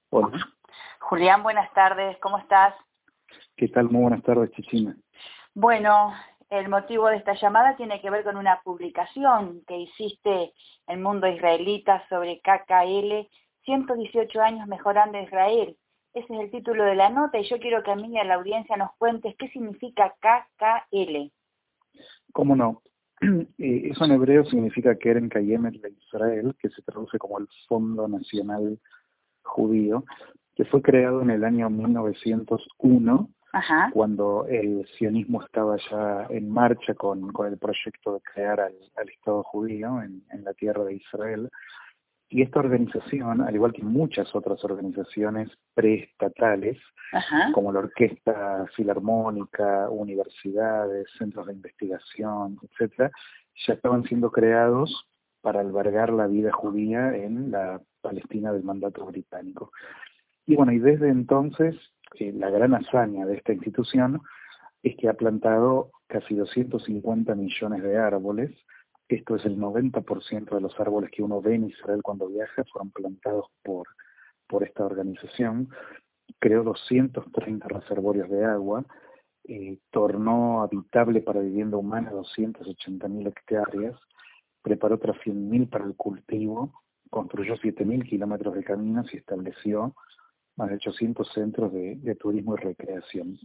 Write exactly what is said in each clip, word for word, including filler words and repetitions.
Hola, Julián, buenas tardes, ¿cómo estás? ¿qué tal? Muy buenas tardes, Chichina. Bueno, el motivo de esta llamada tiene que ver con una publicación que hiciste en Mundo Israelita sobre K K L, ciento dieciocho años mejorando Israel. Ese es el título de la nota y yo quiero que a mí y a la audiencia nos cuentes qué significa K K L. ¿Cómo no? Eh, eso en hebreo significa Keren Kayemet de Israel, que se traduce como el Fondo Nacional Judío, que fue creado en el año mil novecientos uno, Ajá. cuando el sionismo estaba ya en marcha con, con el proyecto de crear al, al Estado judío en, en la tierra de Israel. Y esta organización, al igual que muchas otras organizaciones preestatales, Ajá. como la Orquesta Filarmónica, universidades, centros de investigación, etcétera, ya estaban siendo creados para albergar la vida judía en la Palestina del mandato británico. Y bueno, y desde entonces, eh, la gran hazaña de esta institución es que ha plantado casi doscientos cincuenta millones de árboles. Esto es el noventa por ciento de los árboles que uno ve en Israel cuando viaja, fueron plantados por, por esta organización. Creó doscientos treinta reservorios de agua, eh, tornó habitable para vivienda humana doscientas ochenta mil hectáreas, preparó otras cien mil para el cultivo, construyó siete mil kilómetros de caminos y estableció más de ochocientos centros de, de turismo y recreación.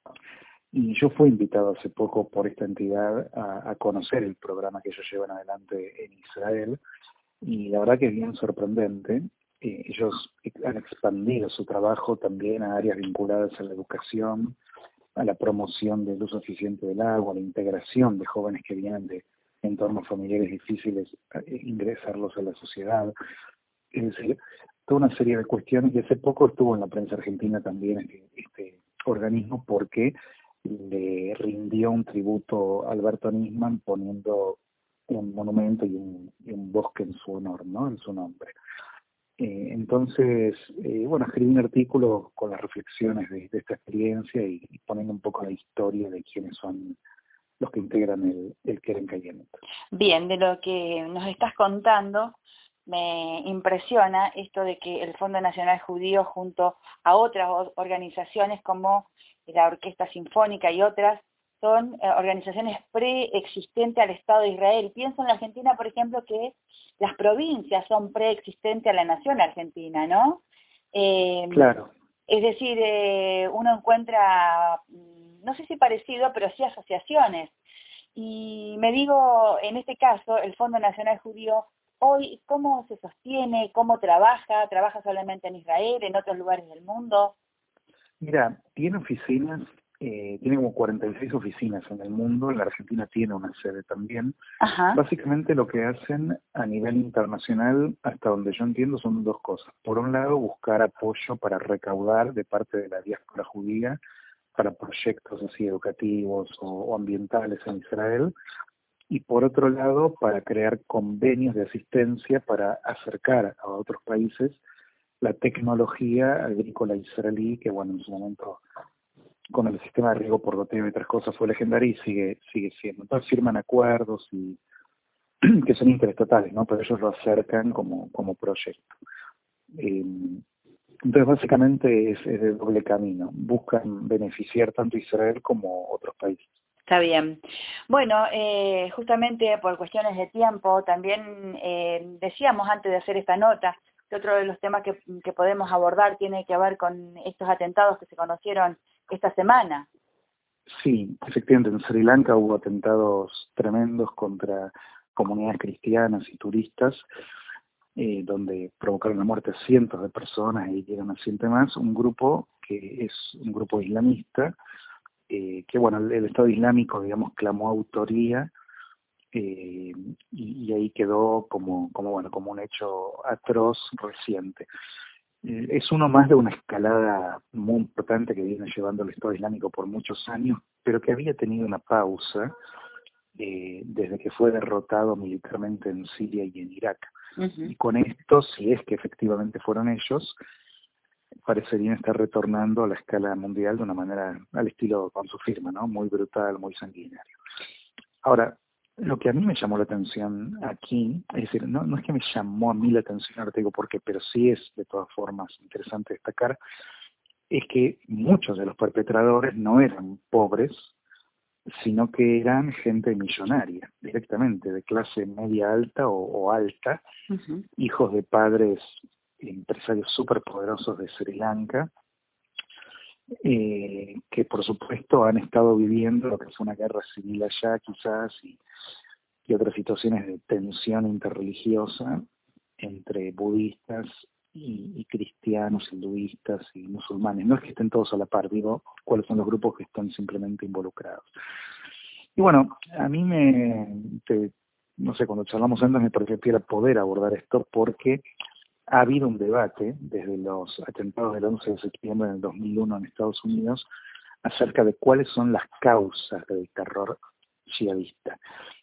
Y yo fui invitado hace poco por esta entidad a, a conocer el programa que ellos llevan adelante en Israel, y la verdad que es bien sorprendente. Eh, ellos han expandido su trabajo también a áreas vinculadas a la educación, a la promoción del uso eficiente del agua, a la integración de jóvenes que vienen de entornos familiares difíciles, eh, ingresarlos a la sociedad. Es decir, toda una serie de cuestiones, y hace poco estuvo en la prensa argentina también este, este organismo, porque le rindió un tributo a Alberto Nisman poniendo un monumento y un, y un bosque en su honor, ¿no? En su nombre. Eh, entonces, eh, bueno, escribí un artículo con las reflexiones de, de esta experiencia y, y poniendo un poco la historia de quiénes son los que integran el, el Keren Kayemet. Bien, de lo que nos estás contando, me impresiona esto de que el Fondo Nacional Judío, junto a otras organizaciones como la Orquesta Sinfónica y otras, son eh, organizaciones preexistentes al Estado de Israel. Pienso en la Argentina, por ejemplo, que las provincias son preexistentes a la nación argentina, ¿no? Eh, Claro. es decir, eh, uno encuentra, no sé si parecido, pero sí asociaciones. Y me digo, en este caso, el Fondo Nacional Judío, hoy, ¿cómo se sostiene? ¿Cómo trabaja? ¿Trabaja solamente en Israel, en otros lugares del mundo? Mira, tiene oficinas, eh, tiene como cuarenta y seis oficinas en el mundo, en la Argentina tiene una sede también. Ajá. Básicamente lo que hacen a nivel internacional, hasta donde yo entiendo, son dos cosas. Por un lado, buscar apoyo para recaudar de parte de la diáspora judía para proyectos así educativos o, o ambientales en Israel, y por otro lado, para crear convenios de asistencia para acercar a otros países la tecnología agrícola israelí, que bueno, en su momento con el sistema de riego por goteo y otras cosas fue legendaria y sigue sigue siendo. Entonces firman acuerdos y que son interestatales, ¿no? Pero ellos lo acercan como, como proyecto. Eh, entonces básicamente es, es de doble camino. Buscan beneficiar tanto Israel como otros países. Está bien. Bueno, eh, justamente por cuestiones de tiempo, también eh, decíamos antes de hacer esta nota que otro de los temas que, que podemos abordar tiene que ver con estos atentados que se conocieron esta semana. Sí, efectivamente, en Sri Lanka hubo atentados tremendos contra comunidades cristianas y turistas, eh, donde provocaron la muerte de cientos de personas y llegan a cientos más. Un grupo que es un grupo islamista, eh, que bueno, el, el Estado Islámico, digamos, clamó autoría, eh, y, y ahí quedó como, como, bueno, como un hecho atroz reciente. Eh, es uno más de una escalada muy importante que viene llevando el Estado Islámico por muchos años, pero que había tenido una pausa eh, desde que fue derrotado militarmente en Siria y en Irak. Uh-huh. Y con esto, si es que efectivamente fueron ellos, parecerían estar retornando a la escala mundial de una manera al estilo con su firma, ¿no? Muy brutal, muy sanguinario. Ahora, Lo que a mí me llamó la atención aquí, es decir, no, no es que me llamó a mí la atención, ahora te digo por qué, pero sí es de todas formas interesante destacar, es que muchos de los perpetradores no eran pobres, sino que eran gente millonaria, directamente, de clase media alta o, o alta, Uh-huh. hijos de padres empresarios superpoderosos de Sri Lanka, eh, que por supuesto han estado viviendo lo que es una guerra civil allá quizás y, y otras situaciones de tensión interreligiosa entre budistas y, y cristianos, hinduistas y musulmanes. No es que estén todos a la par, digo cuáles son los grupos que están simplemente involucrados. Y bueno, a mí me, te, no sé, cuando charlamos antes me pareció que era poder abordar esto porque ha habido un debate desde los atentados del once de septiembre del dos mil uno en Estados Unidos acerca de cuáles son las causas del terror yihadista.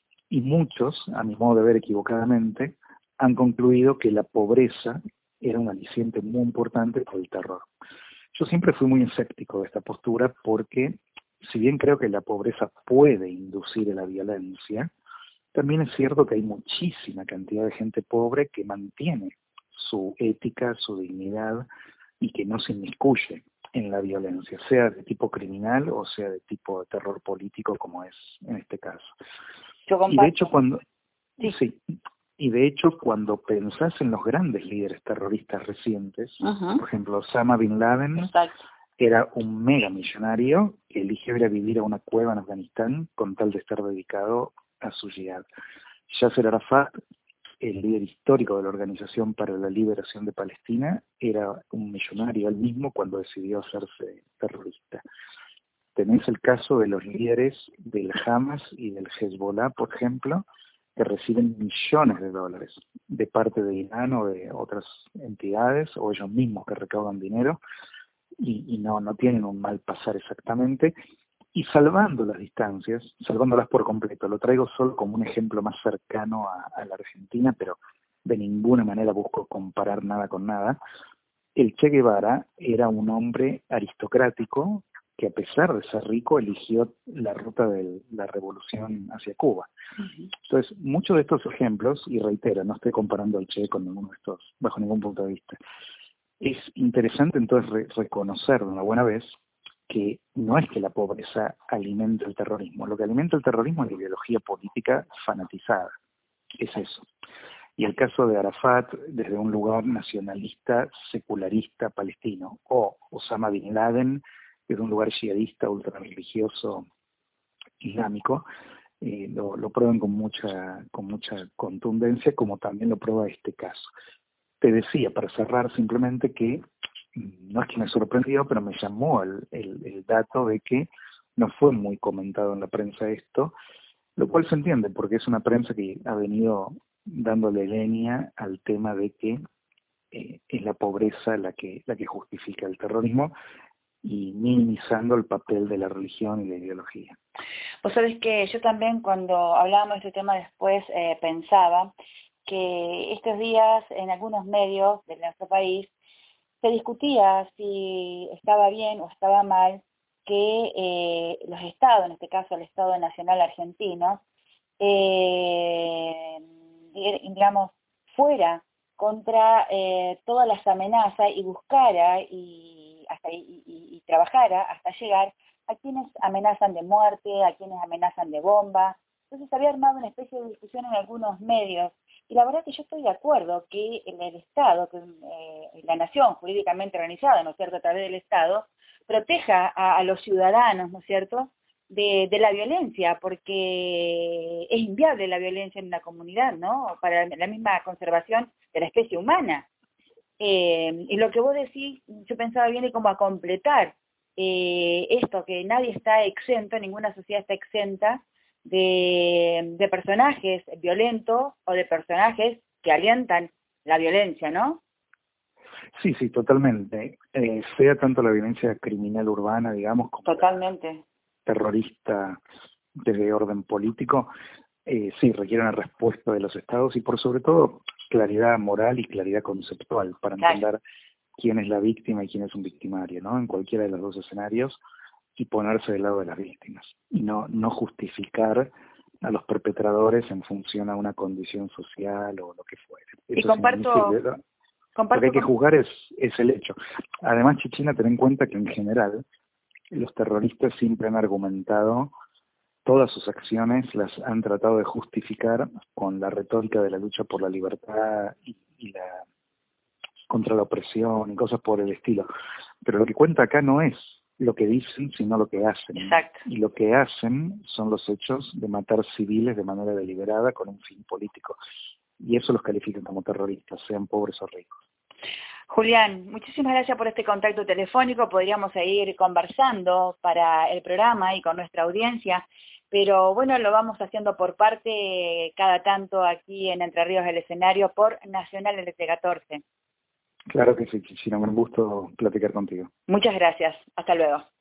Y muchos, a mi modo de ver equivocadamente, han concluido que la pobreza era un aliciente muy importante por el terror. Yo siempre fui muy escéptico de esta postura porque, si bien creo que la pobreza puede inducir a la violencia, también es cierto que hay muchísima cantidad de gente pobre que mantiene su ética, su dignidad y que no se inmiscuye en la violencia, sea de tipo criminal o sea de tipo de terror político como es en este caso. Yo Y de hecho comparto. cuando Sí. sí, y de hecho cuando pensás en los grandes líderes terroristas recientes, Uh-huh. por ejemplo Osama Bin Laden, Exacto. era un mega millonario que eligió ir a vivir a una cueva en Afganistán con tal de estar dedicado a su yihad. Yasser Arafat, el líder histórico de la Organización para la Liberación de Palestina, era un millonario él mismo cuando decidió hacerse terrorista. Tenés el caso de los líderes del Hamas y del Hezbollah, por ejemplo, que reciben millones de dólares de parte de Irán o de otras entidades, o ellos mismos que recaudan dinero, y, y no, no tienen un mal pasar exactamente, y salvando las distancias, salvándolas por completo, lo traigo solo como un ejemplo más cercano a, a la Argentina, pero de ninguna manera busco comparar nada con nada. El Che Guevara era un hombre aristocrático que a pesar de ser rico eligió la ruta de la revolución hacia Cuba. Uh-huh. Entonces, muchos de estos ejemplos, y reitero, no estoy comparando al Che con ninguno de estos, bajo ningún punto de vista, es interesante entonces re reconocer de una buena vez que no es que la pobreza alimente el terrorismo, lo que alimenta el terrorismo es la ideología política fanatizada, es eso. Y el caso de Arafat desde un lugar nacionalista, secularista, palestino, o Osama Bin Laden desde un lugar yihadista, ultrarreligioso, islámico, eh, lo, lo prueban con mucha, con mucha contundencia, como también lo prueba este caso. Te decía, para cerrar simplemente que, no es que me sorprendió, pero me llamó el, el, el dato de que no fue muy comentado en la prensa esto, lo cual se entiende, porque es una prensa que ha venido dándole leña al tema de que eh, es la pobreza la que, la que justifica el terrorismo y minimizando el papel de la religión y la ideología. Vos sabés que yo también cuando hablábamos de este tema después eh, pensaba que estos días en algunos medios de nuestro país se discutía si estaba bien o estaba mal que eh, los estados, en este caso el Estado Nacional Argentino, eh, digamos, fuera contra eh, todas las amenazas y buscara y, hasta, y, y, y trabajara hasta llegar a quienes amenazan de muerte, a quienes amenazan de bomba. Entonces había armado una especie de discusión en algunos medios. Y la verdad que yo estoy de acuerdo que el, el Estado, que eh, la nación jurídicamente organizada, ¿no es cierto?, a través del Estado, proteja a, a los ciudadanos, ¿no es cierto?, de, de la violencia, porque es inviable la violencia en una comunidad, ¿no?, para la misma conservación de la especie humana. Eh, y lo que vos decís, yo pensaba viene como a completar eh, esto, que nadie está exento, ninguna sociedad está exenta de, de personajes violentos o de personajes que alientan la violencia, ¿no? Sí, sí, totalmente. Eh, sea tanto la violencia criminal urbana, digamos, como totalmente terrorista desde orden político, eh, sí, requiere una respuesta de los estados y por sobre todo claridad moral y claridad conceptual para claro. entender quién es la víctima y quién es un victimario, ¿no? En cualquiera de los dos escenarios y ponerse del lado de las víctimas y no, no justificar a los perpetradores en función a una condición social o lo que fuere. Eso y comparto, significa, comparto lo que hay que con... juzgar es, es el hecho. Además, Chichina, ten en cuenta que en general los terroristas siempre han argumentado, todas sus acciones las han tratado de justificar con la retórica de la lucha por la libertad y, y la contra la opresión y cosas por el estilo. Pero lo que cuenta acá no es lo que dicen, sino lo que hacen. Exacto. Y lo que hacen son los hechos de matar civiles de manera deliberada con un fin político. Y eso los califican como terroristas, sean pobres o ricos. Julián, muchísimas gracias por este contacto telefónico. Podríamos seguir conversando para el programa y con nuestra audiencia, pero bueno, lo vamos haciendo por parte cada tanto aquí en Entre Ríos del Escenario por Nacional L T catorce. Claro que sí, Chichina, un gusto platicar contigo. Muchas gracias. Hasta luego.